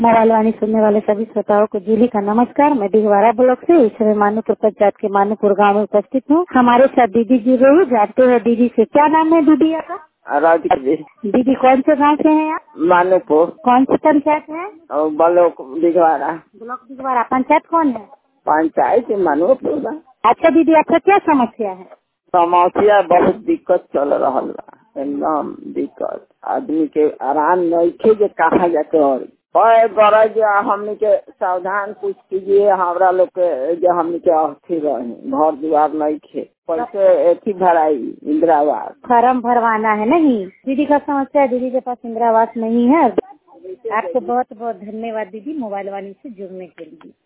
Mobile वाणी सुनने वाले सभी श्रोताओं को जूली का नमस्कार। मैं दिगवारा ब्लॉक से इस समय मानूपुर पंचायत के मानूपुर गांव में उपस्थित हूँ। हमारे साथ दीदी जी रही जानते हैं दीदी से। क्या नाम है दीदी आपका? राधिका जी। दीदी कौन से गांव से हैं आप? मानूपुर। कौन सी पंचायत है? ब्लॉक दिगवारा। ब्लॉक दिगवारा। पंचायत कौन है? पंचायत मानूपुर। अच्छा दीदी, आपका क्या समस्या है? समस्या बहुत दिक्कत चल रहा है, एकदम दिक्कत। आदमी के आराम नहीं थे जो कहा जाके और गरज हमने के सावधान कुछ कीजिए। हमारा लोग के जो हमने के अर्थी रहे घर द्वार नहीं थे, पैसे एथी भराई इंदिरा आवास फॉर्म भरवाना है। नहीं दीदी का समस्या है, दीदी के पास इंदिरा आवास नहीं है। आपको बहुत बहुत धन्यवाद दीदी मोबाइल वाणी से जुड़ने के लिए।